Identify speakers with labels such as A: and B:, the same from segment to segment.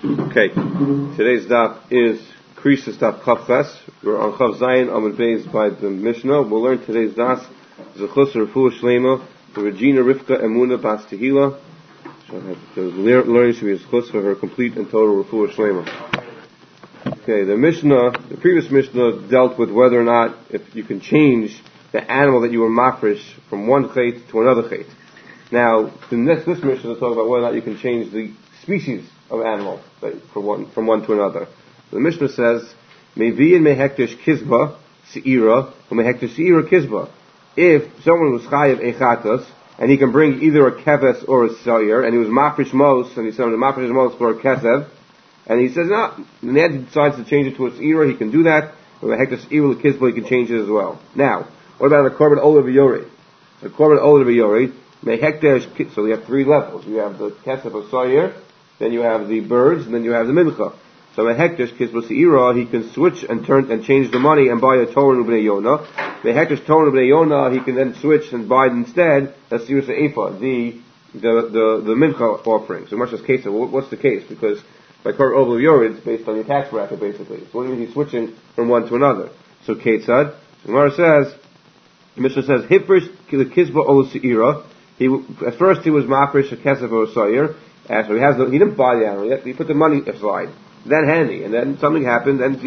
A: Okay, today's daf is Krisis daf Kafes. We're on Chav Zayin Amud Beis by the Mishnah. We'll learn today's daf Zechus Refuah Shlema for Regina Rivka Emuna Bas Tehila. The learning should be Zechus for her complete and total Refuah Shlema. Okay, the previous Mishnah dealt with whether or not if you can change the animal that you were mafresh from one chait to another chait. Now, this Mishnah is talking about whether or not you can change the species of animal from one to another. So the Mishnah says, Mevi and mehektish kizba seira or mehektish seira kizba. If someone was chayiv echatas and he can bring either a keves or a sayir, and he was mafresh mos, and he said mafresh mos for a kesev, and he says no, and then he decides to change it to a seira, he can do that. Or mehektish seira kizba, he can change it as well. Now, what about a korban olah v'yorei? A korban olah v'yorei mehektish. So we have three levels. You have the kesev or sayir. Then you have the birds, and then you have the mincha. So a hektish kisba seira, he can switch and change the money and buy a Torah b'nei Yonah. The hektish Torah b'nei Yonah, he can then switch and buy instead a seira se'efa, the mincha offering. So much as case, what's the case? Because by Korban Olah V'yorei, it's based on your tax bracket basically. So what do you mean he's switching from one to another? So Ketzad, Gemara says, the Mishnah says, Hifrish the kisba olah seira. At first he was mafresh a kesef or a sayir. So he didn't buy the animal yet. He put the money aside. Then handy, and then something happened, and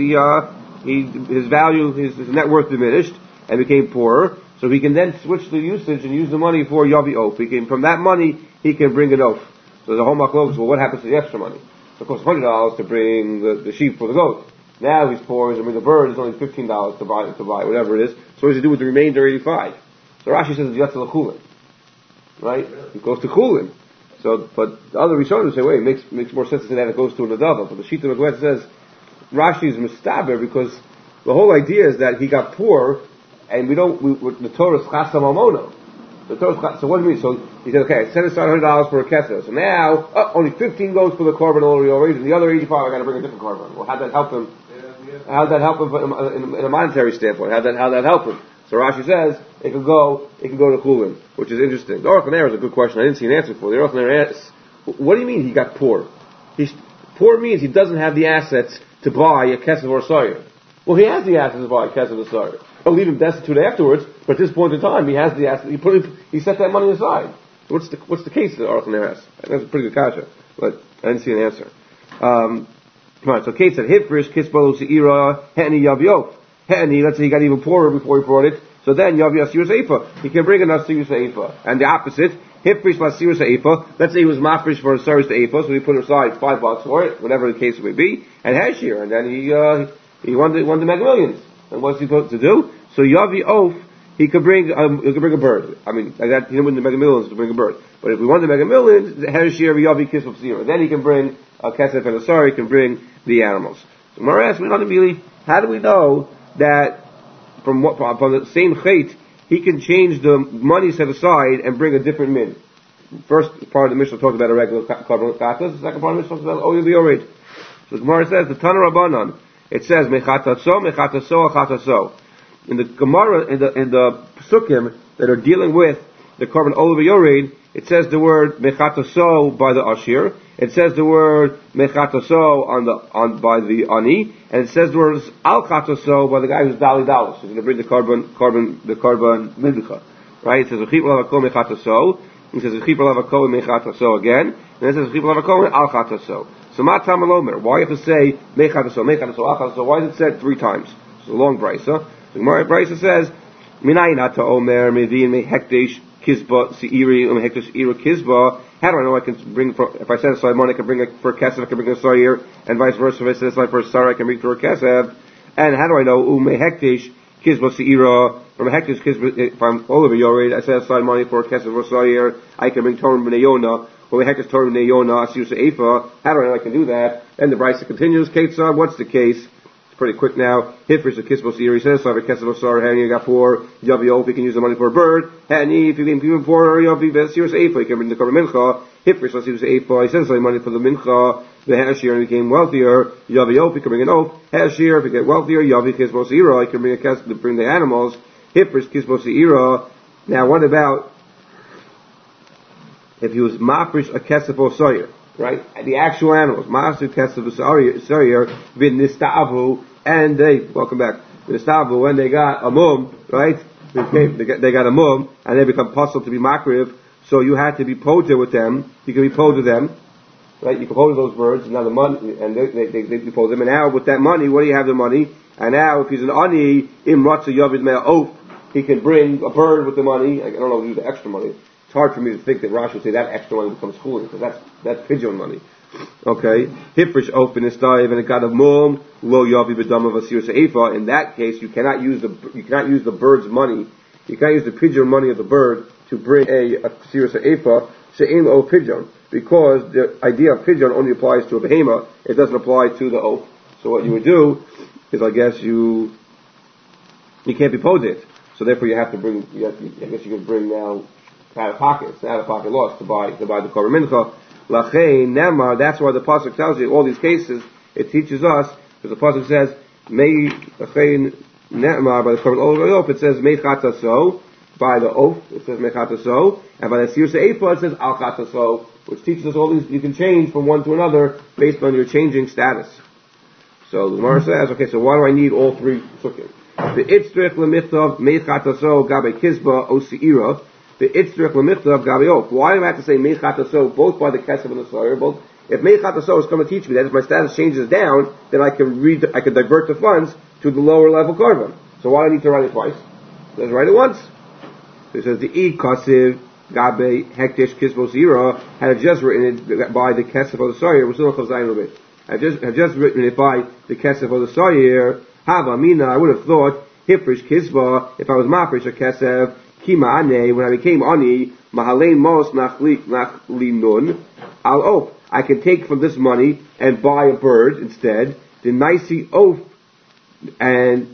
A: his value, his net worth diminished, and became poorer. So he can then switch the usage and use the money for yavi oaf. From that money, he can bring an oaf. So the whole machlokes, well, what happens to the extra money? So it costs $100 to bring the sheep for the goat. Now he's poor. He's the bird. It's only $15 to buy whatever it is. So what does he do with the remainder 85? So Rashi says it's yatzal chulin, right? It goes to chulin. So, but the other Rishonim say, wait, it makes more sense that it goes to an adava. But the Shita Megillah says Rashi is mistaber because the whole idea is that he got poor, and the Torah is chasam almono. So what do you mean? So he said, okay, I set aside $100 for a kesef. So now, only 15 goes for the korban already, and the other 85 I got to bring a different korban. Well, how'd that help him? How'd that help him in a monetary standpoint? How'd that help him? So Rashi says it could go to chulin, which is interesting. The Aruch LaNer is a good question. I didn't see an answer for it. The Aruch LaNer asks, what do you mean he got poor? Poor means he doesn't have the assets to buy a kesef or a sayir. Well, he has the assets to buy a kesef or a sayir. I'll leave him destitute afterwards, but at this point in time, he has the assets. He set that money aside. What's the case that Aruch LaNer asks? That's a pretty good kasha, but I didn't see an answer. Right, so Kate said, Hifrish kisbalo seira heni yavyof. And let's say he got even poorer before he brought it, so then Yavi Asir Seifa. He can bring enough Sir Seifa. And the opposite, Hifrish Lasir Seifa, let's say he was mafresh for a Sir Seifa, so he put aside $5 for it, whatever the case may be, and Hashir, and then he won the Mega Millions. And what's he supposed to do? So Yavi Oaf, he could bring a bird. I mean, like that, he didn't win the Mega Millions to bring a bird. But if we won the Mega Millions, Hashir Yavi Kiss of Sira. Then he can bring a Kesef and a Sar, he can bring the animals. So Mara asks, how do we know that from the same chait, he can change the money set aside and bring a different min? First part of the Mishnah talks about a regular korban katas. The second part of the Mishnah talks about oil v'yored. So the Gemara says the Tana Rabbanan. It says mechataso achataso. In the Gemara, in the Pesukim that are dealing with the korban oil v'yored, it says the word mechataso by the ashir. It says the word mechataso by the ani, and it says the word al chataso by the guy who's dali dalos. He's going to bring the korban mincha, right? It says v'chipol avako mechataso. It says v'chipol avako mechataso again, and it says v'chipol avako al chataso. So matam alomer. Why you have to say mechataso al chataso? Why is it said 3 times? It's a long brisa. The Gemara brisa says minayin ata omer mevin mehekdesh kizba seiri mehekdesh seira kizba. How do I know I can bring, if I set aside money, I can bring for a kesef, I can bring a sayir, and vice versa. If I set aside for a sayir, I can bring for a kesef. And how do I know, mehekdesh kizba seira, or mehekdesh kizba, if I'm Olah V'yorei, I set aside money for a kesef or a sayir, I can bring Torah b'nei Yonah, or mehekdesh Torah b'nei Yonah, asir se'efa. How do I know I can do that? And the brisa continues, Ketzah, what's the case? Pretty quick now. Hifrish the kisbos seira. He says, "So if a kesef or sayir, hani you got 4 yavi if you can use the money for a bird. Hani if you can even for yavi vesir seifa, you can bring the korban mincha. Hifrish lasir seifa. He says, money for the mincha. The hashir and became wealthier. Yavi you can bring an oath. Hashir if you get wealthier. Yavi kisbos seira. You can bring a kesef to bring the animals. Hifrish kisbos seira. Now what about if he was mafresh a kesef or sayir? right? The actual animals. Masu Kesav Sarir Bin Nistavu, and they, welcome back, Nistavu, when they got a mum, right? They got a mum, and they become puzzled to be makriv, so you had to be poter with them. You can be poter with them, right? You can poter those birds, and now the money, and they poter them, and now with that money, what do you have the money? And now, if he's an ani, im ratza yavid mea oaf, he can bring a bird with the money. I don't know, use the extra money. It's hard for me to think that Rashi would say that extra money becomes schooling, because that's pigeon money. Okay, hifrish open is dive, and it got a mum lo yavi b'dam of asir se'ifa. In that case, you cannot use the bird's money. You can't use the pigeon money of the bird to bring a asir se'ifa she'im o pigeon, because the idea of pigeon only applies to a behema. It doesn't apply to the oaf. So what you would do is, I guess you can't be posed. So therefore, you have to bring. I guess you can bring now out of pocket. It's out of pocket loss to buy the korban mincha. Lachein nemar. That's why the pasuk tells you all these cases. It teaches us, because the pasuk says mei lachein nemar by the korban oaf. It says mechataso by the oaf. It says mechataso, and by the sir se'ifa it says al chataso, which teaches us all these. You can change from one to another based on your changing status. So the Gemara says, okay, so why do I need all three sukkim? The itzrich lemichtav mechataso gabe kizba osiira. The itzrich lemichtav gabe oaf. Why do I have to say mechataso both by the kesef and the sawyer? Both. If mechataso is going to teach me that if my status changes down, then I can divert the funds to the lower level korban. So why do I need to write it twice? Let's write it once. So it says the e kasiv gabe hektish kizba osiira. Had just written it by the kesef of the sawyer. We're still zayin. I just written it by the kesef of the sawyer. Hava mina, I would have thought hifrish kisva if I was mafresh a kesef kima ane when I became ani mahalein mos nachli nun al oaf. I can take from this money and buy a bird instead. The nicey oaf and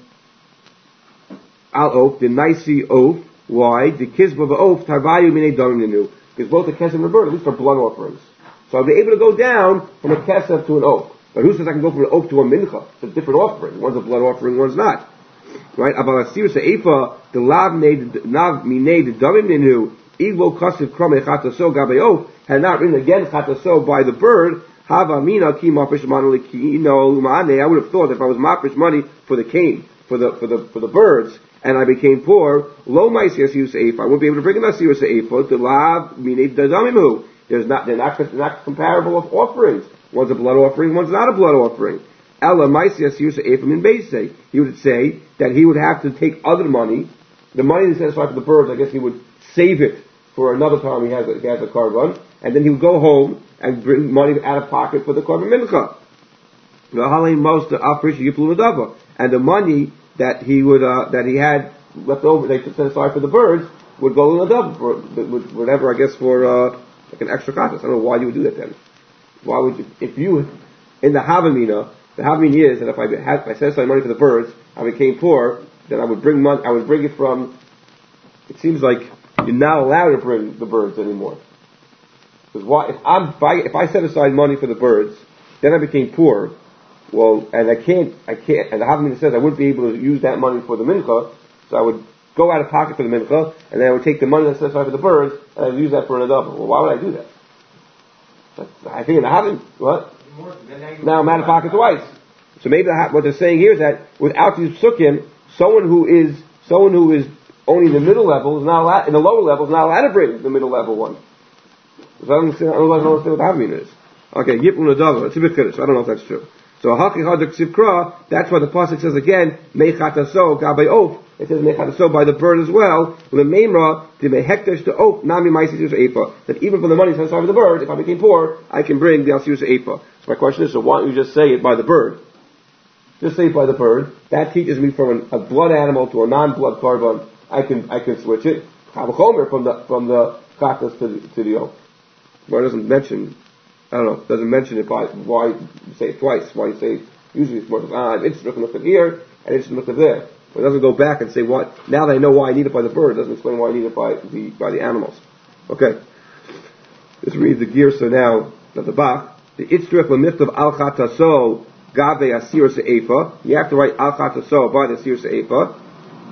A: al oaf. The nicey oaf. Why? The kisva the oaf tarvayu minei dominu, because both the kesef and the bird at least are blood offerings. So I'll be able to go down from a kesef to an oaf. But who says I can go from an oaf to a mincha? It's a different offering. One's a blood offering, one's not. Right? Aval asir se'ifa, the lav minei the damim ninu, igvo kasiv krame chataso gabe oaf, had not written again chataso by the bird, hava mina ki mafish manali ki no lumane. I would have thought if I was mafish money for the cane, for the birds, and I became poor, lo ma'asir se'ifa, I wouldn't be able to bring an asir se'ifa, the lav minei the damimu. They're not comparable of offerings. One's a blood offering, one's not a blood offering. Ella Maisias Yusa Ephraim in Beisei. He would say that he would have to take other money, the money that's set aside for the birds, I guess he would save it for another time he has a korban, and then he would go home and bring money out of pocket for the korban mincha. And the money that he had left over, they could set aside for the birds, would go in the double for whatever, I guess, for like an extra contest. I don't know why you would do that then. Why would you, if you, in the Havamina is that if I set aside money for the birds, I became poor, then I would bring it from, it seems like you're not allowed to bring the birds anymore. Because if I set aside money for the birds, then I became poor, well, and I can't, and the Havamina says I wouldn't be able to use that money for the mincha, so I would go out of pocket for the mincha, and then I would take the money that's set aside for the birds, and I would use that for another. Well, why would I do that? I think in the Havin, what? Now I'm out of pocket twice. So maybe what they're saying here is that without these psukim, someone who is only in the middle level is not allowed, in the lower level is not allowed to bring the middle level one. So I don't understand what the Havin is. Okay, Yipun Adava, it's a bit Kiddush, I don't know if that's true. So Haki Hadak Sivkra, that's why the pasuk says again, Mechataso Gabe Oaf. It says Mechataso by the bird as well. Lememra the Mehektash to Oaf Nami Maisius Eifa. That even from the money set aside for the bird, if I became poor, I can bring the Alsius Eifa. So my question is, so why don't you just say it by the bird? Just say it by the bird. That teaches me from a blood animal to a non-blood korban. I can switch it. Chavachomer from the Chatas to the Oaf. Why doesn't mention? I don't know, doesn't mention it by, why you say it twice, why you say, usually it's more like, it's look here, and it's look there. But it doesn't go back and say what, now that I know why I need it by the bird, it doesn't explain why I need it by the animals. Okay. Let's read the Girsa now, at the Bach. The Itzrich l'michtav al chataso gabe asir se'efa. You have to write al chataso by the asir se'efa.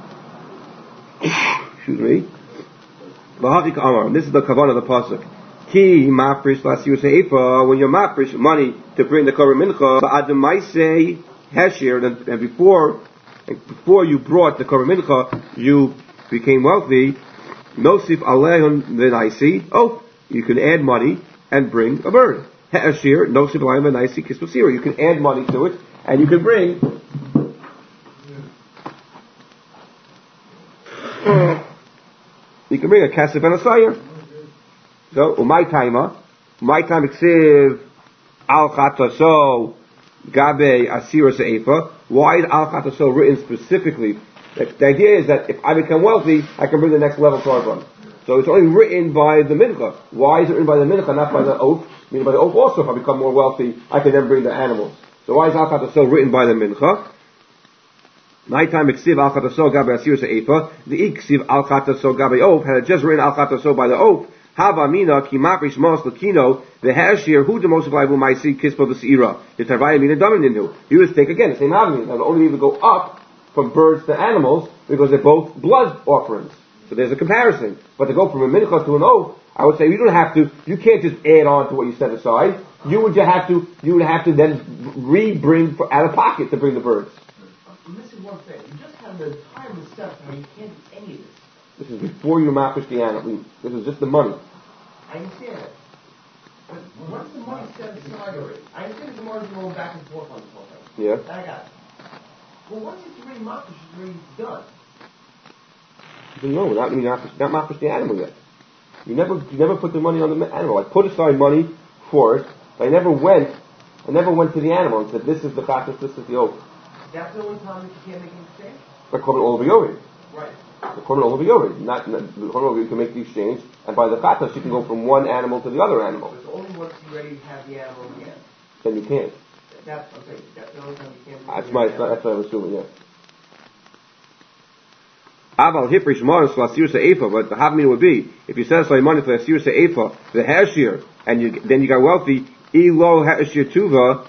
A: Excuse me. V'havik amar, this is the kavanah of the pasuk. Ki mafresh lasir seifa, when you're mafresh money to bring the korban mincha, ba'adamaisei heshir, and before you brought the korban mincha, you became wealthy. Nosif alehun v'naisi. Oh, you can add money and bring a bird. Heshir nosif alehun v'naisi kisposira. You can add money to it and you can bring. You can bring a kesef and a sayer. So, my time eksiv al chataso gabe asira se'efa. Why is al chataso written specifically? The idea is that if I become wealthy, I can bring the next level korban. So it's only written by the mincha. Why is it written by the mincha, not by the oath? Meaning by the oath also, if I become more wealthy, I can then bring the animals. So why is al chataso written by the mincha? My time eksiv al chataso gabe asira se'efa. The iksiv al chataso gabe oath. Had it just written al chataso by the oath, Hava mina ki mafresh mos lakino the hashir who the most valuable might see kispo the seira the tarvaya mina damininu. He would take again the same havamina. Now the only need to go up from birds to animals because they're both blood offerings. So there's a comparison. But to go from a mincha to an oath, I would say you don't have to. You can't just add on to what you set aside. You would have to then re-bring out of pocket to bring the birds.
B: I'm missing one thing. You just have the time and stuff. I mean, you can't do any of this.
A: This is before you mafish the animal. This is just the money.
B: I understand that. But once the money's set aside already, I understand the money's going back and forth on this whole thing.
A: Yeah.
B: I got it. Well, once it's already mafish, it's already done.
A: No, not mafish the animal yet. You never put the money on the animal. I put aside money for it, but I never went to the animal and said, this is the chatas, this is the oath.
B: That's the only time that you can't make an exchange?
A: By korban olav yored.
B: Right.
A: The korban olav yored. The korban olav you can make the exchange, and by the chatas you can go from one animal to the other animal.
B: So it's only once you already have the animal in the end.
A: Then you can't.
B: That's the only time you can't.
A: That's what I'm assuming, yeah. Aval hifrish maris lasir se'efa, but the havamina would be if you set aside money for lasir se'efa, the hashir, and then you got wealthy. Elo hashir tuva,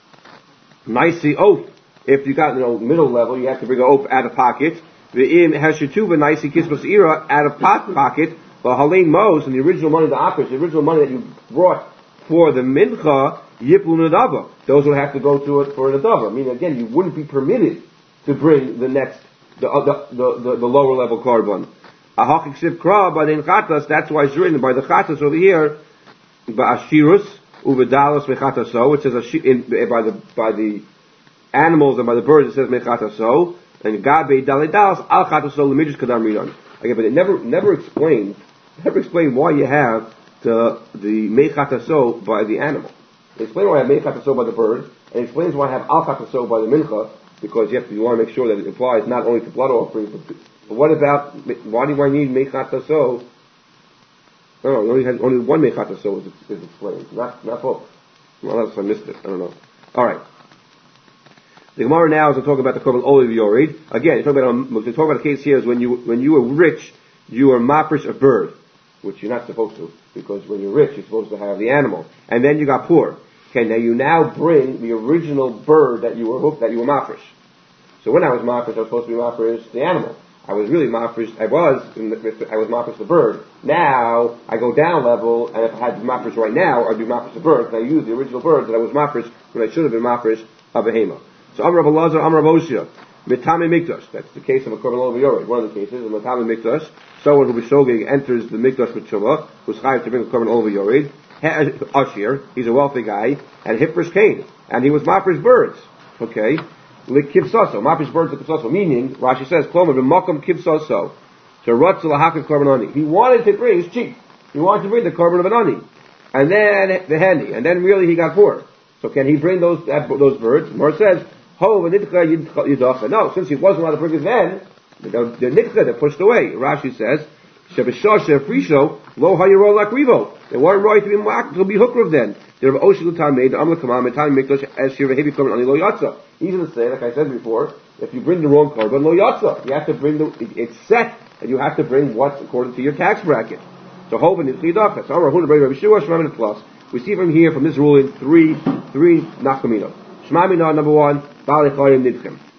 A: nicely oath. If you got middle level, you have to bring an oath out of pocket. The im hashir tuva nicely kispas ira out of pocket. But halein mos and the original money, the original money that you brought for the mincha yiplu nadava. Those would have to go to it for an nadava. I mean, again, you wouldn't be permitted to bring the next. The lower level korban. Ahachik siv kra by the chatas. That's why it's written by the chatas over here. Ba'ashirus uvedalos mechataso, which says by the animals and by the birds it says mechataso. And gabe dalidalos al chataso lemidus kadam rinon. Again, but it never explains why you have the mechataso by the animal. It explains why I have mechataso by the bird, and it explains why I have al chataso by the mincha. Because you want to make sure that it applies not only to blood offerings, but what about, why do I need mechataso? No, only one mechataso is explained, not both. Well, unless I missed it, I don't know. Alright. The Gemara now is to talk about the korban olav yored. Again, we're talking about a case here is when you were rich, you were mafresh a bird, which you're not supposed to, because when you're rich, you're supposed to have the animal. And then you got poor. Okay, now you bring the original bird that you were mafresh. So when I was mafresh, I was supposed to be mafresh the animal. I was really mafresh. I was mafresh the bird. Now I go down level, and if I had to be mafresh right now, I'd be mafresh the bird. And I use the original bird that I was mafresh when I should have been mafresh a behema. So Amar Rav Elazar, Amar Rav Oshia, mitame mikdash. That's the case of a korban olav yored. One of the cases is mitame mikdash. Someone who b'shogeg enters the mikdash with tshuva, who's chayav to bring a korban olav yored. Ashir, he's a wealthy guy, and Hifrish came, and he was mafresh birds. Okay, kivsaso, mafresh birds kivsaso, meaning Rashi says, Klomer b'makom kivsaso, to rutz lahakiv korban ani. He wanted to bring, he's cheap. He wanted to bring the korban of an ani, and then the handy, and then really he got poor. So can he bring those birds? More says, ho v'nitcha yidacha. No, since he wasn't allowed to bring his men, the nitcha they're pushed away. Rashi says, shebeshasha frisho lo hayiro lakrivo. They weren't right to be hukriv then. They're oshilu tamei the amla kamam and tamei mikdash as shir vehevi korban ani lo yatsa. Easy to say, like I said before, if you bring the wrong korban lo yatsa, you have to bring it's set, and you have to bring what's according to your tax bracket. So hoven is chidach. So Amar Huna Rabbi Yeshua Shmamin plus. We see from here from this ruling three nafkamino. Shmamina number one, bali chayim nidchem.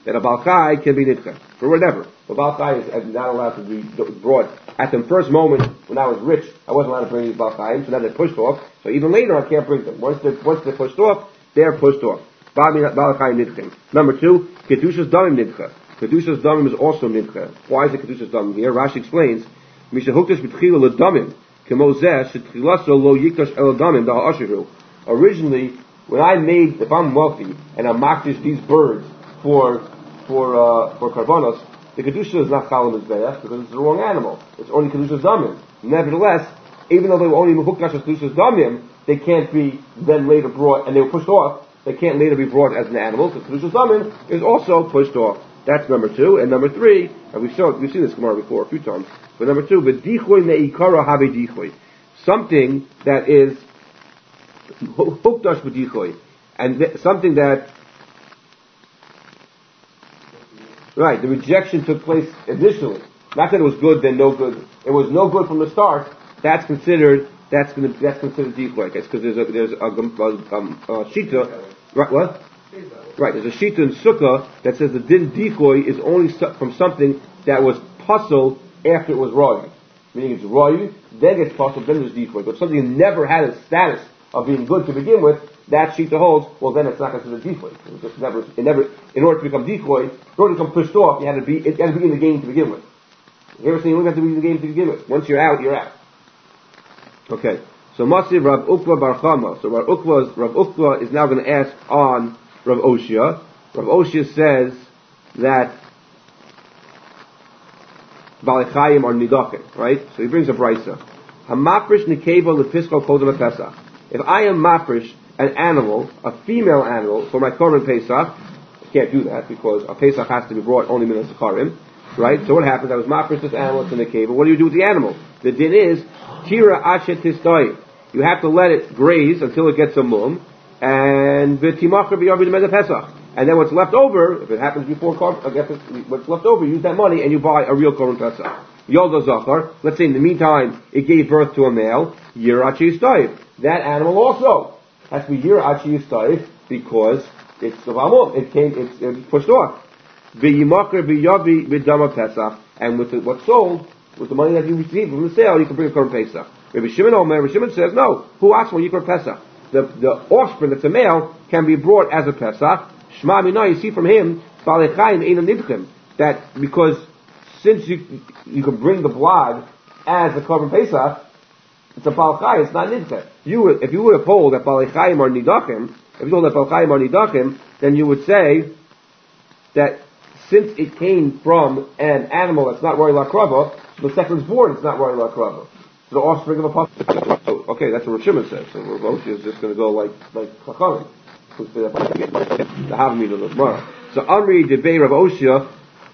A: that a Balchai can be Nidcha, for whatever. A Balchai is not allowed to be brought. At the first moment, when I was rich, I wasn't allowed to bring these Balchai, so now they're pushed off, so even later I can't bring them. Once they're pushed off, they're pushed off. Balchai Nidcha. Number 2, Kedushas Damim Nidcha. Kedushas Damim is also Nidcha. Why is it Kedushas Damim here? Rashi explains, Mishahuktash B'tchila L'Damim, Kemozeh, Shetrilaso Lo Yiktash El Damim, Da'al Asheru. Originally, when I made, if I'm wealthy, and I'm makdish these birds for karbanos, the kedusha is not chalam mizbeach because it's the wrong animal. It's only kedusha damim. Nevertheless, even though they were only mehukdash as kedusha damim, they can't be then later brought, and they were pushed off. They can't later be brought as an animal. So kedusha damim is also pushed off. That's number 2. And number 3, and we've seen this Gemara before a few times. But number 2, v'dichoy me'ikara habe dichoy, something that is hukdash b'dichoy, and something that. Right, the rejection took place initially. Not that it was good, then no good. It was no good from the start. That's considered decoy. It's because there's a shita. Right, what? Right, there's a shita in Sukkah that says the din decoy is only from something that was puzzle after it was rayu. Meaning it's rayu, then it's puzzle, then there's decoy. But something that never had a status of being good to begin with, that shita holds, well then it's not considered decoy. It never, in order to become decoy, in order to become pushed off, it had to be in the game to begin with. You ever seen you don't have to be in the game to begin with? Once you're out, you're out. Okay. So Masiv Rav Ukva Bar Chama. So Rav Ukva is now going to ask on Rav Oshia. Rav Oshia says that Balei Chayim are nidachim, right? So he brings a brisa. Hamafresh nikeva lefisko kodem Pesach. If I am mafresh an animal, a female animal, for my korban Pesach, I can't do that because a Pesach has to be brought only min zakarim, right? So what happens? I was mafresh this animal to the cave. What do you do with the animal? The din is tira ashet tisdai. You have to let it graze until it gets a mum, and v'timacher b'yavid mezeh Pesach. And then what's left over, if it happens before what's left over, use that money and you buy a real korban Pesach. Yolda zachar. Let's say in the meantime it gave birth to a male. Yirachi yistayif. That animal also has to be yirachi yistayif because it's the vamum. It's pushed off. V'yimacher b'yavi b'dama Pesach. And with what's sold, with the money that you receive from the sale, you can bring a korban Pesach. Rabbi Shimon says no. Who asks when you korban Pesach? The offspring that's a male can be brought as a Pesach. Shema Minah, you see from him, Balei Chayim Einam Nidchim, that because since you can bring the blood as a korban Pesach, it's a Balei Chayim, it's not Nidchim. If you would hold that Balei Chayim are Nidachim, then you would say that since it came from an animal that's not Roy Lakrava, so the second is born, it's not Roy Lakrava. So the offspring of a puppy. Okay, that's what Rav Shimon says. So Rav Oshia is just going to go like Chachamim. The Havamina of the Gemara. So Amri debei Rav Oshia,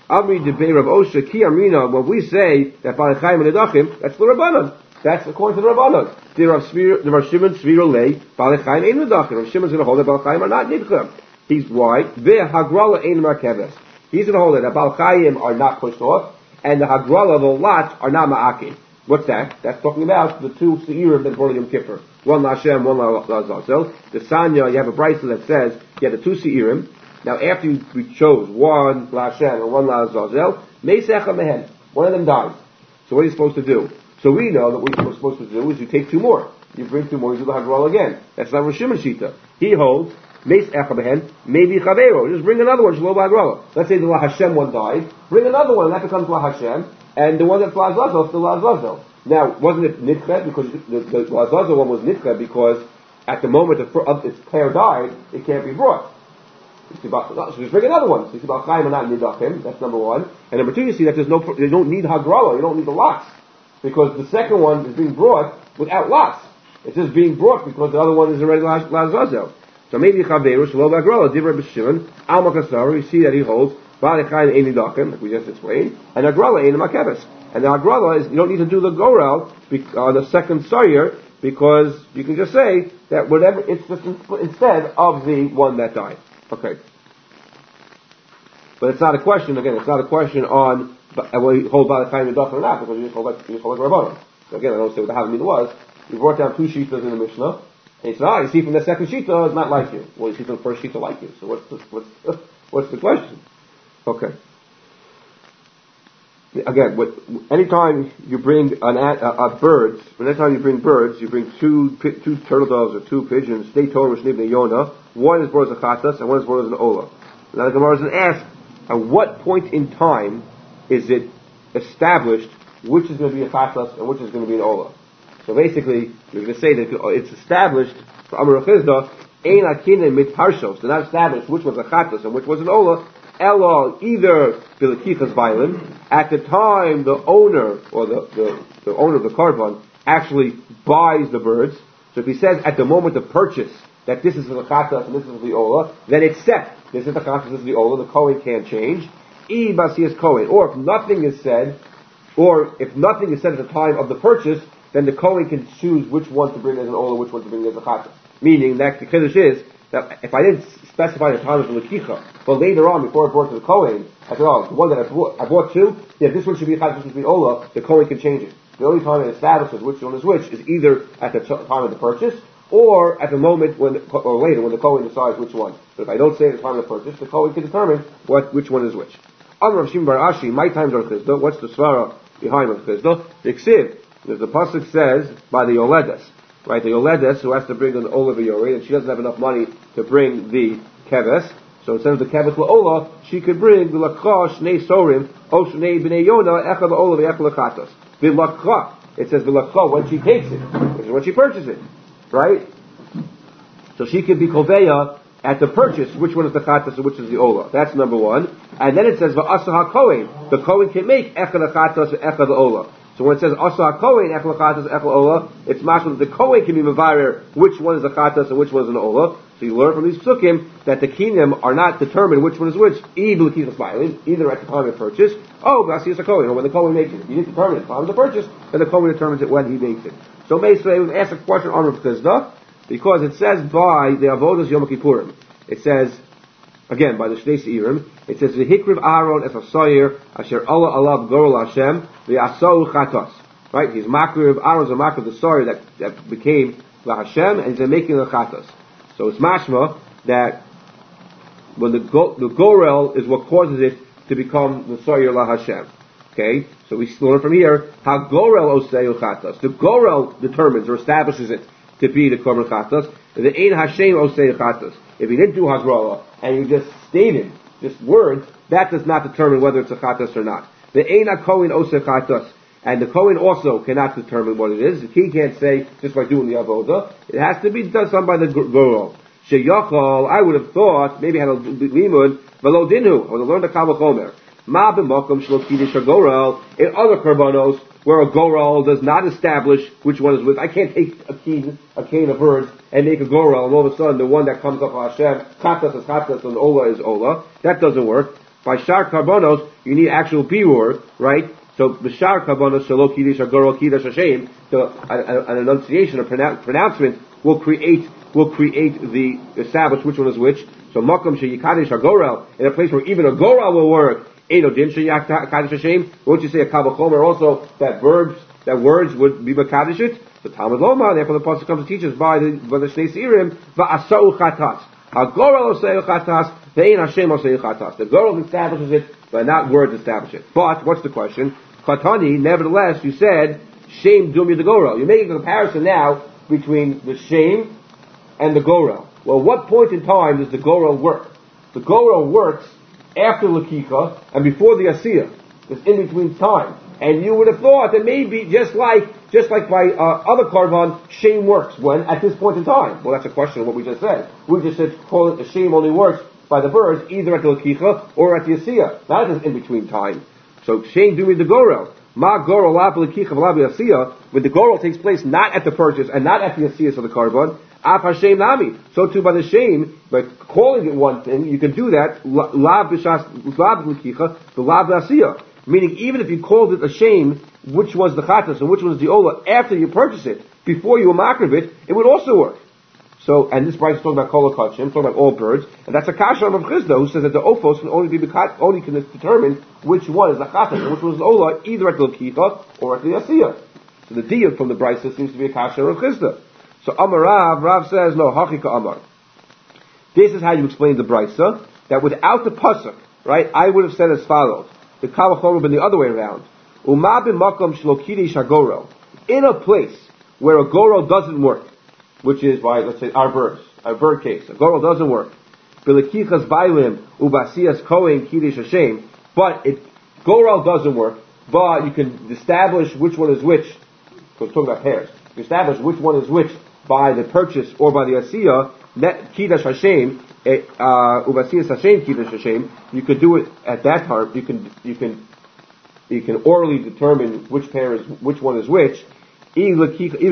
A: Ki Amrina, when we say that Balei Chayim and Nidachim, that's the Rabbanan. That's according to the Rabbanan. The Rav Shimon Sviro Lei, Balei Chayim ain't Nidachim. Rav Shimon's going to hold that Balei Chayim are not Nidchim. He's why? Hagrala ain't Markeves. He's going to hold that Balei Chayim are not pushed off, and the Hagrala, the lots, are not Ma'akim. What's that? That's talking about the two Seirim that brought Yom Kippur. One LaHashem, one LaZazel. The Sanya, you have a brisa that says, you have the two Seirim. Now after we chose one LaHashem and one LaZazel, Meisecha Mehen. One of them dies. So what are you supposed to do? So we know that what you're supposed to do is you take two more. You bring two more, you do the Hagral again. That's not Rosh Shimon Shita. He holds, Meisecha Mehen, maybe Chavero. Just bring another one, Shlo Hagral. Let's say the LaHashem one died. Bring another one, and that becomes LaHashem. And the one that's Lazazel is still Lazazel. Now, wasn't it Nidcha? Because the Lazazel one was Nidcha because at the moment its pair died, it can't be brought. So just bring another one. So you see about Chaim and not Nidachim. That's number one. And number two, you see that they don't need Hagrala. You don't need the lots. Because the second one is being brought without lots. It's just being brought because the other one is already Lazazel. So maybe Chaveru, Shelo Hagrala, Divra B'Shimon, Al Makasaru, you see that he holds Balei Chayim ein Nidachim, like we just explained, and Hagrala ein Makeves. And the Hagrala is, you don't need to do the Gorel on the second Sawyer, because you can just say that whatever, it's just instead of the one that died. Okay. But it's not a question, again, it's not a question on, will you hold Balei Chayim Nidachim or not, because you just hold like Rabbanon. So again, I don't say what the Havamina was. We brought down two Shitas in the Mishnah, and it's not, you see from the second Shita, it's not like you. Well, you see from the first Shita like you. So what's the question? Okay. Again, anytime you bring birds, anytime you bring birds, you bring two turtle doves or two pigeons, they Torah Shnei Yonah. One is brought as a chatas and one is brought as an olah. Now the Gemara is going to ask, at what point in time is it established which is going to be a chatas and which is going to be an olah? So basically, you're going to say that it's established for Amar Chizda, ein akine mit parshos. They're not established which was a chatas and which was an olah. Elo, either Bilikichas violin, at the time the owner, or the owner of the korban, actually buys the birds. So if he says at the moment of purchase that this is the chatas and this is the olah, then except this is the chatas, this is the olah, the kohen can't change. I basiyas kohen. Or if nothing is said at the time of the purchase, then the kohen can choose which one to bring as an olah, which one to bring as a chatas. Meaning that the chiddush is that if I didn't specify the time of the lekicha, but later on, before I brought to the kohen, I said, the one that I bought two, this one should be a chatas, this one should be olah, the kohen can change it. The only time it establishes which one is which is either at the time of the purchase, or at the moment or later when the kohen decides which one. But if I don't say at the time of the purchase, the kohen can determine which one is which. Amar Rav Shimon bar Ashi, my times are Chizda. What's the svara behind Rav Chizda? The Ksiv, the pasuk says by the Yoledes. Right, the Yoledes who has to bring an Olah v'Yori, and she doesn't have enough money to bring the Keves, so instead of the Keves l'Olah, she could bring the L'Chah Shnei Sorim, O Shnei B'nei Yonah, Echa l'Olah v'Echa l'Chatos. V'L'Chah, it says V'L'Chah when she takes it, which is when she purchases it, right? So she could be Koveya at the purchase, which one is the Chatos and which is the Olah. That's number one. And then it says V'Asa HaKohen, the Kohen can make Echa l'Chatos and Echa l'Olah. So when it says Asa Kohen Echel Chatas Echel Olah, it's mashal that the Kohen can be mevarer which one is a Chatas and which one is an Olah. So you learn from these psukim that the kinim are not determined which one is which, either at the time of purchase, Basiyas Kohen, or when the Kohen makes it. If you didn't determine it at the time of the purchase, then the Kohen determines it when he makes it. So Meisrei would ask a question on Rav Chizda, because it says by the Avodas Yom Kippurim, it says, again, by the Shnei Seirim, it says, V'hikriv Aaron es ha-soyer, asher Allah alav gorol Hashem, v'asau chatos. Right? He's makriv, Aaron's a makriv, the soyer that became la Hashem, and he's making the chatos. So it's mashma that when the gorel is what causes it to become the soyer la Hashem. Okay? So we learn from here, how gorel oseu chatos. The gorel determines or establishes it to be the korban chatos. The ein Hashem oseu chatos. If he didn't do Hazrala, and you just stated, just words, that does not determine whether it's a chatas or not. The Eina Kohen Oseh chatas, and the Kohen also cannot determine what it is. He can't say, just like doing the Avodah, it has to be done by the Gorol. Sheyachol, I would have thought, maybe had a limud, velo dinu, I would have learned the Kavach Omer. Ma b'mokom shlo kiddush ha-gorel, in other korbanos, where a gorel does not establish which one is which. I can't take a cane of birds and make a gorel, and all of a sudden the one that comes up Hashem, chatas is chatas and olah is olah. That doesn't work. By shar karbonos, you need actual biur, right? So b'shar karbonos shelo kiddush ha-gorel kiddush Hashem. So an enunciation, a pronouncement will create the establish which one is which. So makom sheyikadosh ha-gorel, in a place where even a gorel will work. Won't you say a Kavach Omer also that words would be Makadish it? The Talmud Loma, therefore the Pasuk comes to teach us by the Shnei Seirim, Va'asau Chatas. HaGorel oseu Chatas, Ve'ein Hashem oseu Chatas. The Gorel establishes it, but not words establish it. But, what's the question? Chatani, nevertheless, you said, Shem Dumi the Gorel. You're making a comparison now between the Shem and the Gorel. Well, what point in time does the Gorel work? The Gorel works after Lakicha and before the Asiyah. It's in between time. And you would have thought that maybe just like by other Karban, Shem works. When? At this point in time. Well, that's a question of what we just said. We just said call it Shem only works by the birds, either at the Lakicha or at the Asiyah. That is in between time. So Shem doing the Gorel. Ma Gorel la Lakicha la Asiyah. When the Gorel takes place not at the purchase and not at the Asiyah of the Karban, Af Hashem Nami. So too by the Shem, by calling it one thing, you can do that, Lav L'Kicha, the Lav L'Asiyah. Meaning, even if you called it a Shem, which was the Chatas and which was the Olah, after you purchase it, before you were Makriv it would also work. So, and this Bryce is talking about Kol HaKodshim, talking about all birds, and that's a Kasha of Chizda, who says that the Ophos can only can determine which one is the Chatas and which one is the Olah, either at the L'Kicha or at the Asiyah. So the Diyuk from the Bryce seems to be a Kasha of Chizda. So Amar Rav says, no, Hachika Amar. This is how you explain the Brisa, that without the Pasuk, right? I would have said as follows. The Kavachor would have been the other way around. Uma b'makom shelo kiddush hagoro. In a place where a goro doesn't work, which is by, let's say, our bird case. A goro doesn't work. B'lekichas bailim ubasiyas kohen kiddush Hashem. But goro doesn't work, but you can establish which one is which. Because we're talking about pairs. You can establish which one is which by the purchase or by the asiyah, kiddush Hashem, ubasiyas Hashem kiddush Hashem. You could do it at that time. You can orally determine which one is which. Wait a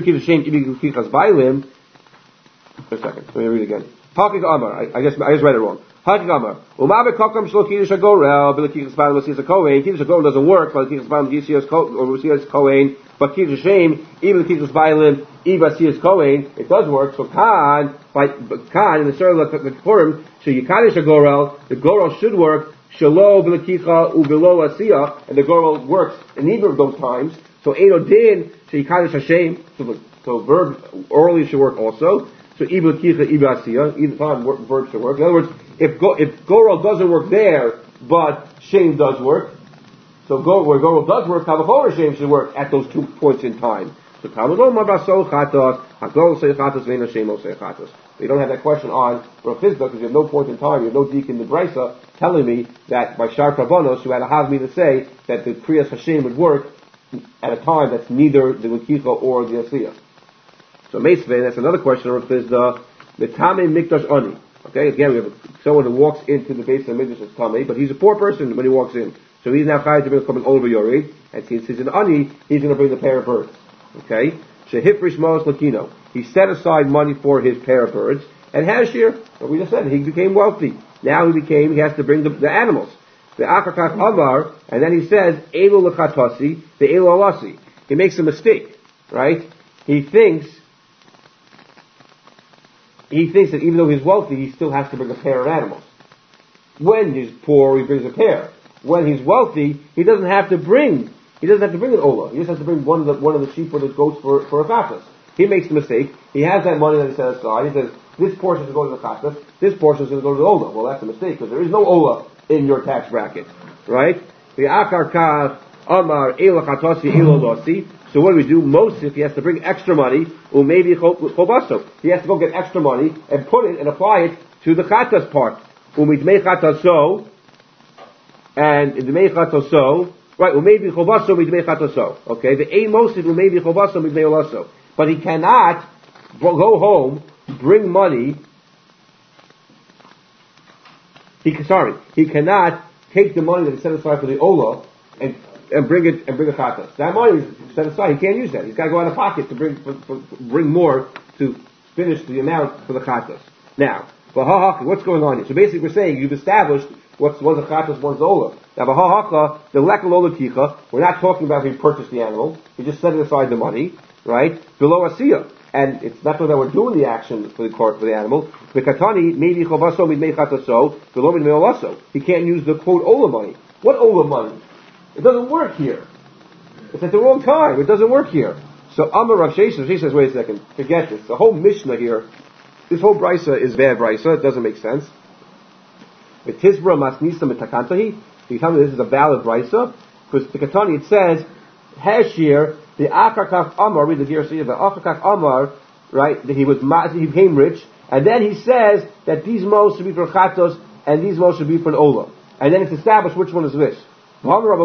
A: second, let me read again. Hakik Amar, I just read it wrong. Hakik Amar. Kiddush Hagorel doesn't work, but Kiddush Hashem, even Kiddush Bailim, Ibasiyas Kohen, it does work. So Khan, in the Surah Korim, so Yikadish Hagorel, the Gorel should work, Shalo B'lekicha U'Belo Asiyah, and the Gorel works in either of those times. So Eino Din, Sheyikadish Hashem, so verb orally should work also. So Iba Kicha, Iba Asiyah, either time verb should work. In other words, if Gorel doesn't work there, but Shem does work, so where Gorel does work, Kavachor Shem should work at those 2 points in time. So Kavachor Mabasol Chatos, Hagol Sei Chatos, Veina Shem Sei Chatos. You don't have that question on Rav Chizda because you have no point in time, you have no deek in the Brisa telling me that by Shar Kravonos you had to have me to say that the Kriyas Hashem would work at a time that's neither the Lekicha or the Asiyah. So Meisvei, that's another question of Chizda, Metame Mikdash Ani. Okay, again we have someone who walks into the base of the Mikdash as Tamei, but he's a poor person when he walks in. So he's now chayav to become an over Yorid, and since he's an Ani, he's going to bring the pair of birds. Okay? Shehifrish Mos Lakino. He set aside money for his pair of birds, and Hashir, what we just said, he became wealthy. Now he has to bring the animals. The Akakach Amar, and then he says, Elo Lekatasi, the Elo Alasi. He makes a mistake, right? He thinks that even though he's wealthy, he still has to bring a pair of animals. When he's poor, he brings a pair. When he's wealthy, he doesn't have to bring an Ola. He just has to bring one of the sheep or the goats for a Chatas. He makes the mistake. He has that money that he set aside. He says, this portion is going to the Chatas, this portion is going to go to the Ola. Well, that's a mistake, because there is no Ola in your tax bracket. Right? The Akar Kach, Amar, Ela Chatasi, Elo Losi. So what do we do? Mosif, he has to bring extra money, or maybe Chobaso. He has to go get extra money and put it and apply it to the Chatas part. Umidmei Chataso, and in the Mei Chataso, right, maybe Chobaso, Midmei Chataso. Okay? The A Mosif, maybe Chobaso, Midmei Olaso. But he cannot go home, bring money. He cannot take the money that he set aside for the Ola and bring a Chatas. That money is set aside. He can't use that. He's got to go out of pocket to bring more to finish the amount for the Chatas. Now, what's going on here? So basically we're saying you've established one's a Chatas, one's Ola. Now, the Lekal Ola Kicha, we're not talking about if he purchased the animal. He just set aside the money, right? Below Asiyah. And it's not that we're doing the action for the animal. The Katani, maybe Chovaso, Midmei Chataso, below Midmei Olaso. He can't use the quote Ola money. What Ola money? It doesn't work here. It's at the wrong time. It doesn't work here. So Amar Rav Sheshes, he says, wait a second, forget this. The whole Mishnah here, this whole Brisa is bad Brisa. It doesn't make sense. With Tizbra Masnisa Mitakantahi, you tell me this is a valid Brisa, because the Katani, it says, Hashir, the Akakach Amar, read the Gerasiyah, the Akakach Amar, right, that he became rich, and then he says that these most should be for Chatos, and these most should be for an Ola. And then it's established which one is which. What are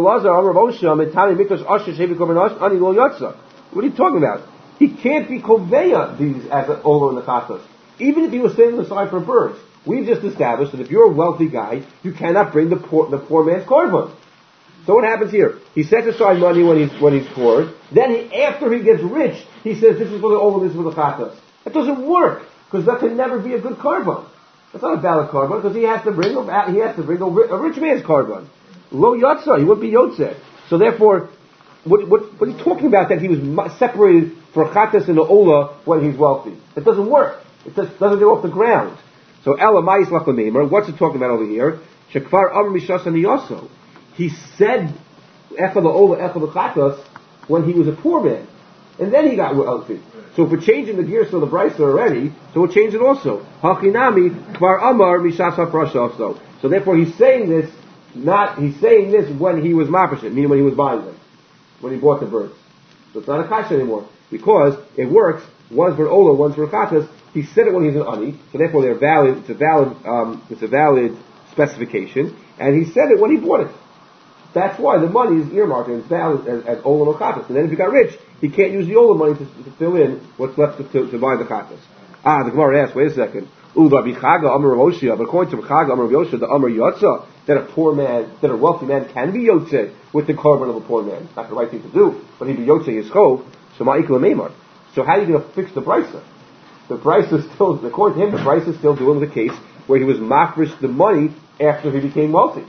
A: you talking about? He can't be Koveya these as an Ola in the Chatos. Even if he was standing aside for birds. We've just established that if you're a wealthy guy, you cannot bring the poor man's korban. So what happens here? He sets aside money when he's poor. Then after he gets rich, he says this is for the Ola, this is for the Chatos. That doesn't work because that can never be a good korban. That's not a valid korban because he has to bring a rich man's korban. Lo yotza, he wouldn't be yotzeh. So therefore, what are you talking about that he was separated for Chatas and the Ola when he's wealthy? It doesn't work. It just doesn't get off the ground. So Ela Ma'is Lachamemer, what's it talking about over here? Shekvar Amr Mishas Aniyoso. He said Echa the Ola, Echa the Chatas when he was a poor man. And then he got wealthy. So if we're changing the gears to the Brisa already, so we'll change it also. Hachinami Kvar Amar Mishas HaPrasha also. So therefore he's saying this he's saying this when he was mafresh, meaning when he was buying them, when he bought the birds. So it's not a kasha anymore, because it works, one's for ola, one's for chatas. He said it when he's an ani, so therefore they're valid, it's a valid specification, and he said it when he bought it. That's why the money is earmarked and it's valid as ola or chatas. And then if he got rich, he can't use the ola money to fill in what's left to buy the chatas. The Gemara asks, wait a second. But according to Chaga Amar Yosha, the Amar Yotza, that a wealthy man can be Yotze with the korban of a poor man. It's not the right thing to do, but he'd be Yotze his chov. So Ma'ikla Meimar. So how are you going to fix the brisa? The brisa is still, according to him, the brisa is still doing the case where he was mafresh the money after he became wealthy.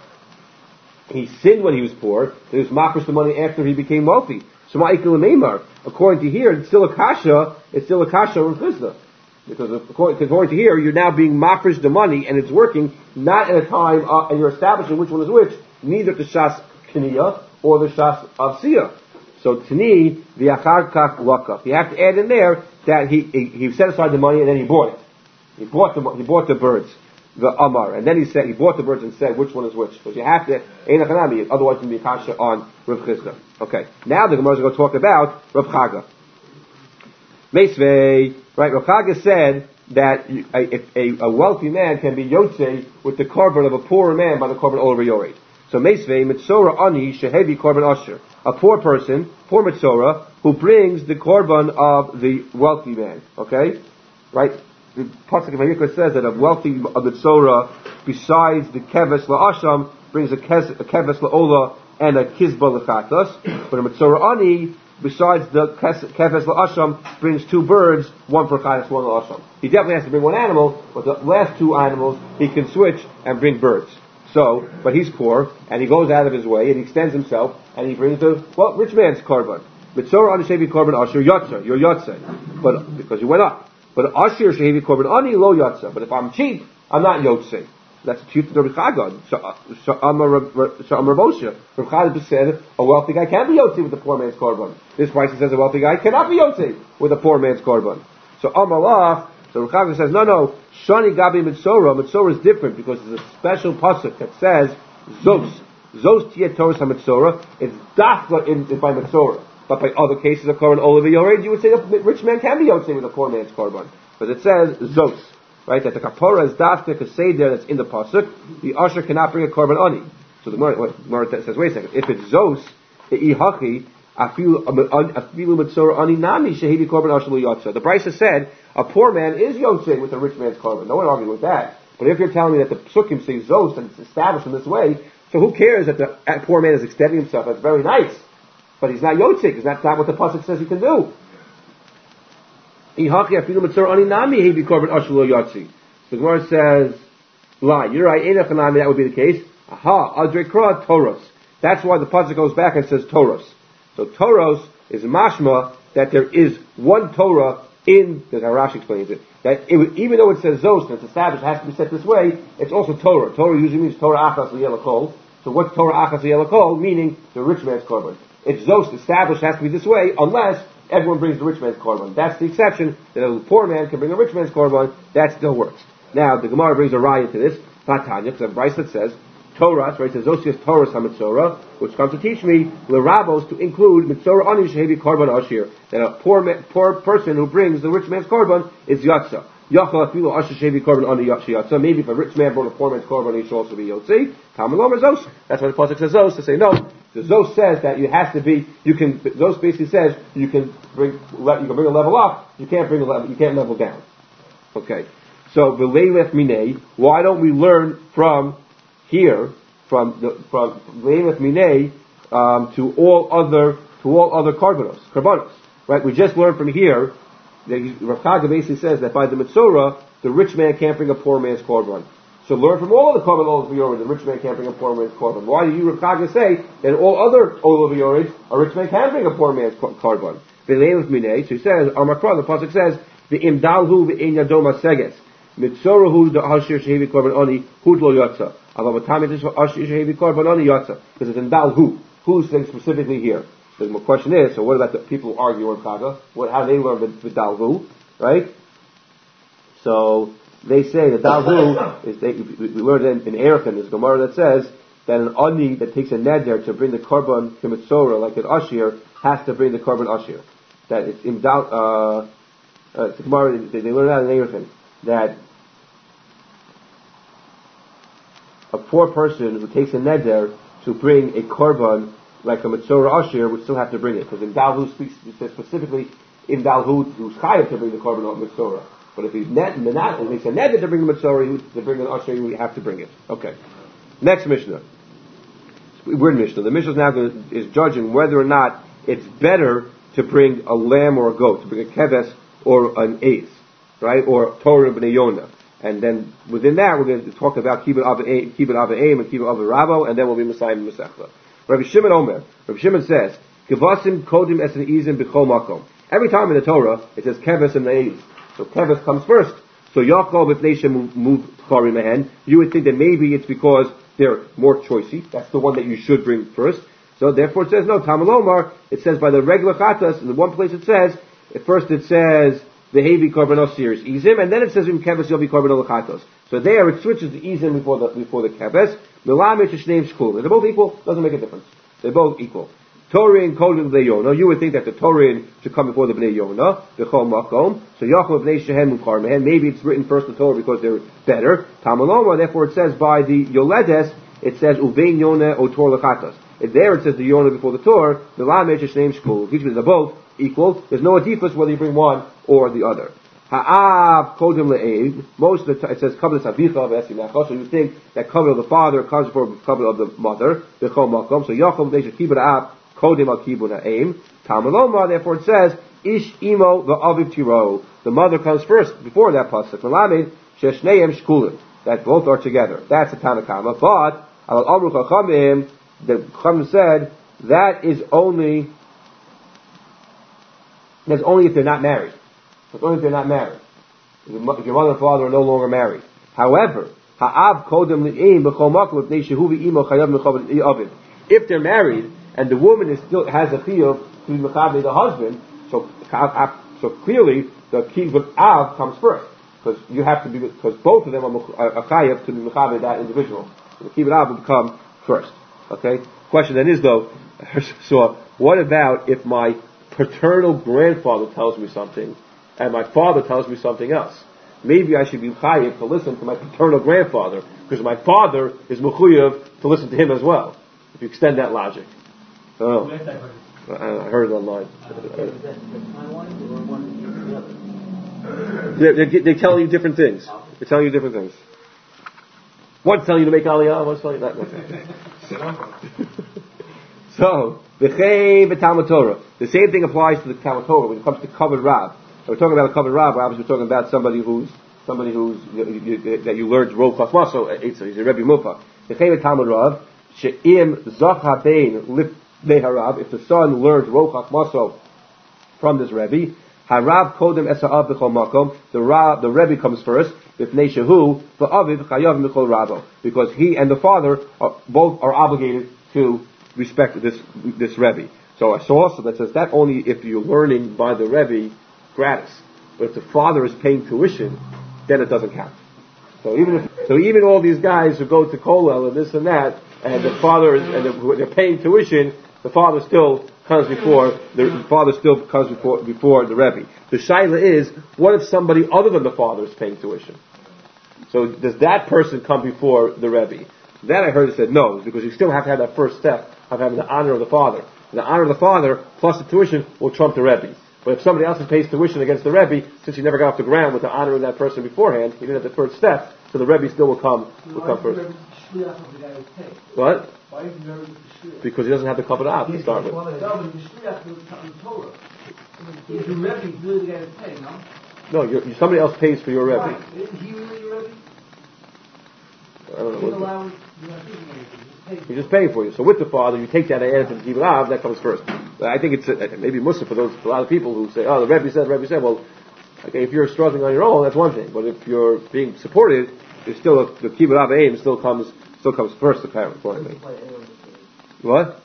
A: He sinned when he was poor, he was mafresh the money after he became wealthy. So Ma'ikla Meimar. According to here, it's still a kasha or chizna. Because according to here, you're now being mafresh the money, and it's working not at a time, and you're establishing which one is which, neither the shas kniya or the shas of siyah. So tani the achar kach wakaf. You have to add in there that he set aside the money and then he bought it. He bought the birds, the amar, and then he bought the birds and said which one is which. Because you have to otherwise it can be a kasha on Rav Chizda. Okay, now the Gemara is going to talk about Rav Chaga. Meisvei, right? Rav Chaga said that if a wealthy man can be yotze with the korban of a poorer man by the korban over yored. So Meisvei mitzora ani shehevi korban asher. A poor person, poor mitzora, who brings the korban of the wealthy man. Okay, right? The pasuk of Vayikra says that a wealthy mitzora, besides the keves la'asham, brings a keves la'ola and a kizba l'chatas. But a mitzora ani, besides the keves la'asham, brings two birds, one for chatas, one la'asham. He definitely has to bring one animal, but the last two animals he can switch and bring birds. So, but he's poor, and he goes out of his way, and he extends himself, and he brings the, rich man's korban. Mitzora ani shehevi korban asher yotza, you're yotze. But, because you went up. But asher shehevi korban ani lo yotza. But if I'm cheap, I'm not yotze. That's the truth of the Chagad. So Amar Moshe. Rav Chaga said a wealthy guy can be yotze with the poor man's korban. This price says a wealthy guy cannot be yotze with a poor man's korban. So Amar Lach, so Rav Chaga says, no, Shani Gabi Mitzora. Mitzora is different because there's a special pasuk that says Zos. Zos Tiet Torah HaMitzora. It's dafla by Mitzora. But by other cases of korban Olav Yored, you would say a rich man can be yotze with a poor man's korban. But it says Zos. Right, that the kapora is dafka kaseder that's in the pasuk. The usher cannot bring a korban ani. So the Gemara says, wait a second. If it's zos, the ihachi afilu mitzora ani nami shehevi korban usher liyotza. The Brisa said a poor man is yotze with a rich man's korban. No one argued with that. But if you're telling me that the psukim say zos and it's established in this way, so who cares that the poor man is extending himself? That's very nice, but he's not yotze because that's not what the pasuk says he can do. So the Gemara says, lie. You're right, that would be the case. Aha, Adre Kra, Toros. That's why the pasuk goes back and says Toros. So Toros is mashma that there is one Torah in, as Rashi explains it, that even though it says Zos and it's established, it has to be said this way, it's also Torah. Torah usually means Torah Achas L'Yelakol. So what's Torah Achas L'Yelakol? Meaning the rich man's korban. It's Zos established, has to be this way, unless everyone brings the rich man's korban. That's the exception, that a poor man can bring a rich man's korban. That still works. Now, the Gemara brings a raya to this, Patanya, because the Brisa that says, Torah, right, it says, Zosias Torah HaMitzora, which comes to teach me, L'Rabos, to include Mitzora Ani Shehevi Korban Ashir, that a poor person who brings the rich man's korban is Yatza. Yachal Afilu Ashir Shehevi Korban Ani Yatza. Maybe if a rich man brought a poor man's korban, he should also be Yotzi. Talmud Zos. That's why the pasuk says Zos, to say no. The Zos says that it has to be, Zos basically says you can bring a level up, you can't level down. Okay. So, V'leilef Minei, why don't we learn from here, from V'leilef Minei, to all other karbanos, right? We just learned from here, that Rav Chaga basically says that by the Mitzora, the rich man can't bring a poor man's korban. So learn from all of the korban olav v'yored, the rich man can't bring a poor man's korban. Why do you, Rav Chaga, say that all other olav v'yored, a rich man can bring a poor man's korban? V'leilef Minei, so he says, Armakra, the pasuk says, V'imdalhu v'in yadoma seges. Mitzora hu the Ashir Shehevi Korban Ani Hud Lo Yatza. Avavatami this Ashir Shehevi Korban Ani Yatza. Because it's in Dal Hu. Who's saying specifically here? The question is, so what about the people who argue on Chaga? How they learn with Dal Hu, right? So they say that Dal Hu is we learned in Erechim, there's a Gemara that says
C: that an ani that takes a neder to bring the korban kimitzora, like an ashir, has to bring the korban ashir. That it's in doubt. Tomorrow they learn out in Eirchin that a poor person who takes a neder to bring a korban like a mitzora ashir would still have to bring it, because in Dalhu speaks, it says specifically in Dalhu who's chayav to bring the korban of mitzora. But if he's makes a neder to bring the mitzora, to bring an ashir, you have to bring it. Okay. Next Mishnah. We're in Mishnah. The Mishnah is judging whether or not it's better to bring a lamb or a goat, to bring a keves or an eighth, right? Or Torah and Bnei Yonah. And then within that, we're going to talk about Kibbut Ava'im and Kibbut Avarabo, and then we'll be Messiah and Masechta. Rabbi Shimon Omer. Rabbi Shimon says, Kevasim kodim es ne'izim b'chol makom. Every time in the Torah, it says keves and ne'iz. So keves comes first. So Yaakov, if they move Tchari Mehen, you would think that maybe it's because they're more choicey. That's the one that you should bring first. So therefore it says, no, Tamalomar, it says by the regular chatas, in the one place it says, at first it says, the heavy korbanos is izim, and then it says in keves yovi korbanos lachatos. So there it switches to izim before the keves. Milamich shneim shkul. They're both equal. Doesn't make a difference. They're both equal. Torin kodim bnei Yonah. You would think that the Torin should come before the bnei Yonah. B'chol makom. So Yaakov bnei Shehen mukar mehen. Maybe it's written first the Torah because they're better. Tamaloma. Therefore it says by the Yoledes it says uvein Yonah o Tor lachatos. There it says the Yonah before the Torah. Milamich shneim shkul. They're both equal. There's no adifus whether you bring one or the other. Ha'av kodim le'eid. Most of the time it says kabbalas avicha v'esimecha. So you think that kabbalah of the father comes before kabbalah of the mother. B'chol makom. So Yaakov neisha kibbut ha'av kodim al kibbut ha'eim. Tamaloma. Therefore it says ish imo v'aviv tiro. The mother comes first before that pasuk. Melamed sheshneim shkulim. That both are together. That's a Tanakama. But al amru chachamim, the chachamim said that is only. That's only if they're not married. That's only if they're not married. If your mother and father are no longer married. However, ha'av kodem li'im b'chol makom v'pnei shehu v'imo chayav mechav aviv. If they're married and the woman is still has a chiyuv to be mechav the husband, so clearly the kibbut av comes first, because you have to be, because both of them are chayav to be mechav that individual. So the kibbut av will come first. Okay. Question then is though, so what about if my paternal grandfather tells me something, and my father tells me something else? Maybe I should be chayiv to listen to my paternal grandfather, because my father is mechuyev to listen to him as well. If you extend that logic. Oh, I heard it online. They're telling you different things. They're telling you different things. One's telling you to make aliyah, one's telling you not. So, the same thing applies to the Talmud Torah when it comes to Kavod Rav. We're talking about a Kavod Rav, obviously we're talking about somebody who's that you learned Rov Chachmaso, he's a Rebbe Mupa. The Talmud Rav, she'im zach habein lifnei harav, if the son learns Rov Chachmaso from this Rebbe, harav kodem esa'av b'chol makom, the Rebbe comes first, lifnei shehu v'aviv chayav b'chol ravo, because he and the father both are obligated to respect this Rebbe. So I saw also that says that only if you're learning by the Rebbe gratis. But if the father is paying tuition, then it doesn't count. So even all these guys who go to Kollel and this and that, and the father they're paying tuition, the father still comes before the Rebbe. The shaila is, what if somebody other than the father is paying tuition? So does that person come before the Rebbe? Then I heard it said no, because you still have to have that first step of having the honor of the father. And the honor of the father plus the tuition will trump the Rebbe. But if somebody else pays tuition against the Rebbe, since he never got off the ground with the honor of that person beforehand, he didn't have the first step, so the Rebbe still will come first. What? Because he doesn't have the Kavod Av to start with. No, somebody else pays for your Rebbe.
B: Isn't he really your Rebbe?
C: I don't know. He's just paying for you. So with the father, you take that and add it to the Kibbut Av, that comes first. I think it's maybe Musa for a lot of people who say, oh, the Rebbe said. Well, okay, if you're struggling on your own, that's one thing. But if you're being supported, there's still the Kibbut Av aim still comes first, apparently. What?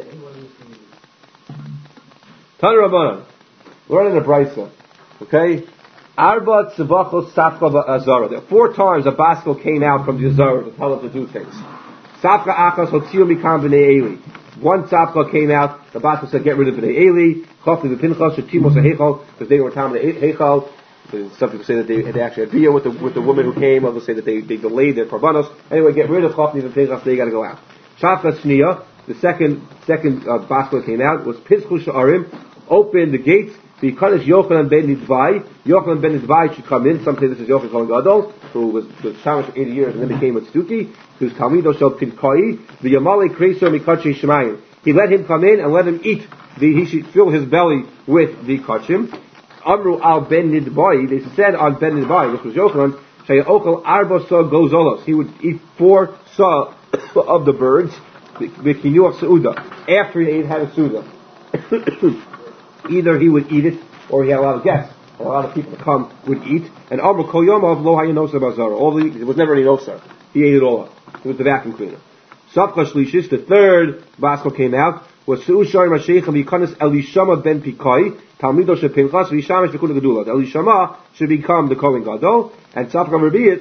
C: Tanu Rabbanan. Learn in a brisa. Okay? Arba tzavachos safka azara. There are 4 times a baskel came out from the azara to tell him to do things. Tzapka achas hotziu mikam b'nei Eli. One tzapka came out, the Basra said, get rid of b'nei Eli, chofli v'pinchas, shetimos ha'hechal, because they were time of the hechal. Some people say that they actually had video with the woman who came, others say that they delayed their korbanos. Anyway, get rid of chofli v'pinchas, they gotta go out. Shafka Shniya, the second Basra came out, was Pischu Sha'arim, opened the gates, because Yochanan ben Nidvai. Yochanan ben Nidvai should come in. Some say this is Yochanan Kohen Gadol, who was Shamash for 80 years and then became a Tzduki, who's Talmido Shel Pinkai, the Yamale Kreso Mikachi Shemayim. He let him come in and let him eat. He should fill his belly with the kachim. Amru al ben Nidvai, they said on ben Nidvai, this was Yochanan, Shayokal Arba Sa Gozolos. He would eat 4 sa of the birds, Bikinuach Seuda, after he had a Seuda. Either he would eat it, or he had a lot of guests, and a lot of people to come would eat. And Amr Kol Yomov Lo Hayanosa Bazara. There was never any nosar. He ate it all up. It was the vacuum cleaner. Safka Shlishis, the third Baskel came out, was Su'u Shari Mashiach Mikanis Elishama ben Pikai, Talmido Shepinchas, Vishamish V'kuna Gedula. Elishama should become the Kohen Gadol, and Safka Rabbiit,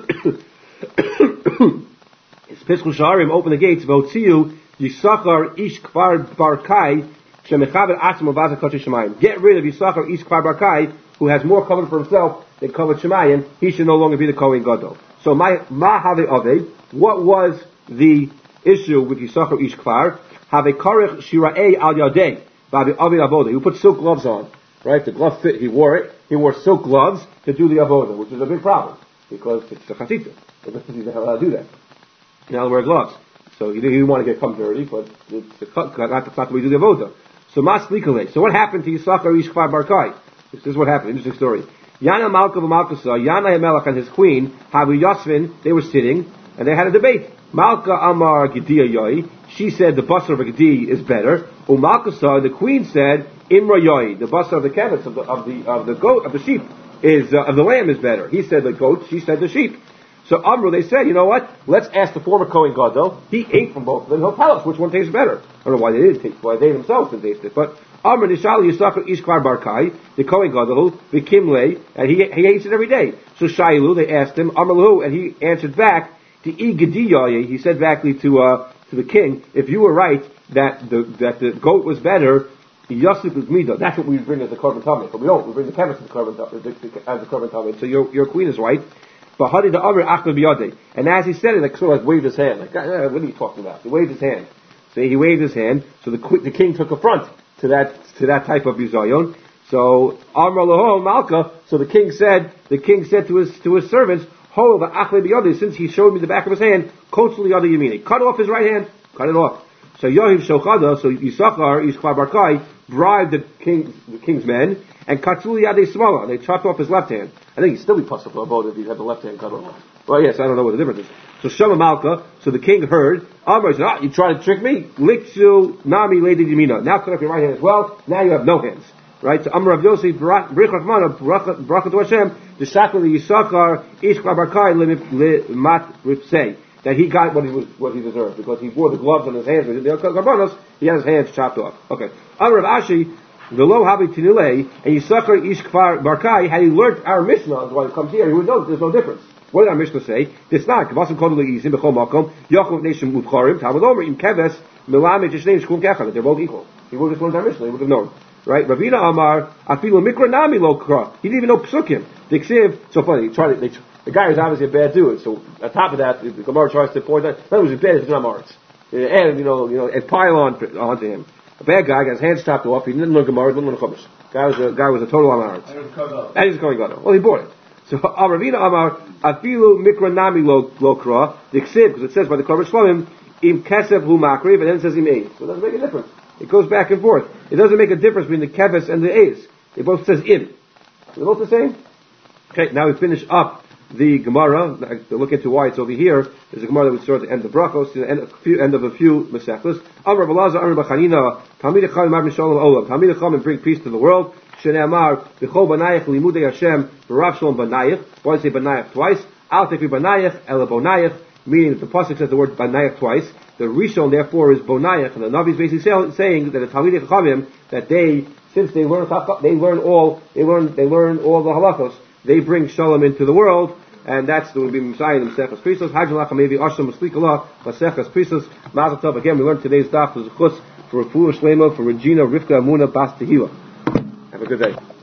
C: his Pischu Sharim opened the gates, Votziu, Yisachar Ish Kvar Barkai, Get rid of Yisachar Ish Kvar Barkai, who has more covenant for himself than covenant Shemayim. He should no longer be the Kohen Gadol. So what was the issue with Yisachar Ish Kvar? Have a karech shira'ei al yadei ba'avi avoda. He put silk gloves on, right? The glove fit. He wore it. He wore silk gloves to do the avoda, which is a big problem because it's a chasita. He's not allowed to do that. He's not allowed to wear gloves. So he didn't want to get come dirty, but it's not the way to do the avoda. So Maslikale. So what happened to Yisachar Ish Kvar Barkai? This is what happened. Interesting story. Yana Malka v'Malkasa, Yana Hamelach and his queen, Havi Yasvin, they were sitting, and they had a debate. Malka Amar Gediya Yoi, she said the basar of a Gedi is better. Umalkasa, the queen said, Imra Yoi, the basar of the kevitz, of the goat, of the sheep, of the lamb is better. He said the goat, she said the sheep. So Amru, they said, you know what? Let's ask the former Kohen Gadol. He ate from both of them. He'll tell us which one tastes better. I don't know why they didn't taste, why they themselves didn't taste it. But Amru Nishali Yisachar Ishkvar Barkai, the Kohen Gadol, the Kimle, and he eats it every day. So Shailu, they asked him, Amru, and he answered back, to Igediyaye, he said back to the king, if you were right that the goat was better, Yosef Mida, that's what we bring as the korban tamid. But we don't. We bring the kevis as the korban tamid. So your queen is right. And as he said it, like sort of waved his hand. Like, what are you talking about? He waved his hand. So he waved his hand. So the king took affront to that type of bizayon. So Amar Laho Malka. So the king said to his servants, Ho v'achle biyodei, since he showed me the back of his hand, kotzul yada yamini. Cut off his right hand. Cut it off. So Yohiv Shochada, so Yisachar Ish Kvar Barkai bribed the king's men, and Katzul Yadei Smala, they chopped off his left hand. I think he'd still be possible for a vote if he had the left hand cut off. Well, yes, I don't know what the difference is. So Shema Malka, so the king heard, Amr said, you tried to trick me? Liksu Nami Lady Yamina. Now cut off your right hand as well, now you have no hands. Right? So Amr Rav Yossi, Brich Rachmana, Bracha to Hashem, the Shakal Yisachar Ish Kvar Barkai Mat Ripsei. That he got what he deserved, because he wore the gloves on his hands, he had his hands chopped off. Okay. Amr Rav Ashi, the lo habi tinule, and Yisachar Ish Kvar Barkai, had he learned our Mishnah, that's why he comes here, he would know that there's no difference. What did our Mishnah say? It's not. Kavasam kodol le'izim b'chol makom, Yaakov nation mutcharim, Talmud Omer, im keves, melamed yishneim shkum kechan, they're both equal. He would have just learned our Mishnah, he would have known. Right? Ravina Amar, afilu mikra nami lo kra. He didn't even know psukim. The Ksiv, so funny, the guy is obviously a bad dude, so on top of that, the Gemara tries to point out, that was as bad as the Gemara's. And, and pile onto him. A bad guy got his hands chopped off, he didn't learn Gemara, he didn't learn Chumash. Guy was a total Amaretz. And he's going to go. Well, he bought it. So, Ravina Amar, afilu mikra nami lo kra, the Ksiv, because it says by the Korban Shlomim, im kesef hu makriv, and then it says im eis. So it doesn't make a difference. It goes back and forth. It doesn't make a difference between the keves and the eis. It both says im. They're both the same. Okay, now we finish up the Gemara. To look into why it's over here. There's a Gemara that we start at the end of Brachos, the end of a few Mesechus. Amar Balaza, Amar Bachanina, Talmid Chacham, Mabni Shalom Olam. Talmid Chacham and bring peace to the world. Shnei Amar, B'chol Banayach Limudei Hashem, B'Rav Shalom Banayach. Why does it say Banayach twice? Al Tefi Banayach, Ela Bonayach, meaning that the pasuk says the word Banayach twice. The Rishon therefore is Bonayach, and the Navi is basically saying that the Talmid Chachamim, that since they learn all the halachos, they bring shalom into the world, and that's the will be Messiah in Maseches Prisos. Hajjalach maybe Asham Maslikallah Maseches Prisos. Mazel Tov. Again, we learned today's daf was a chus for Refuah Shlema for Regina Rivka Amuna Bas Tehila. Have a good day.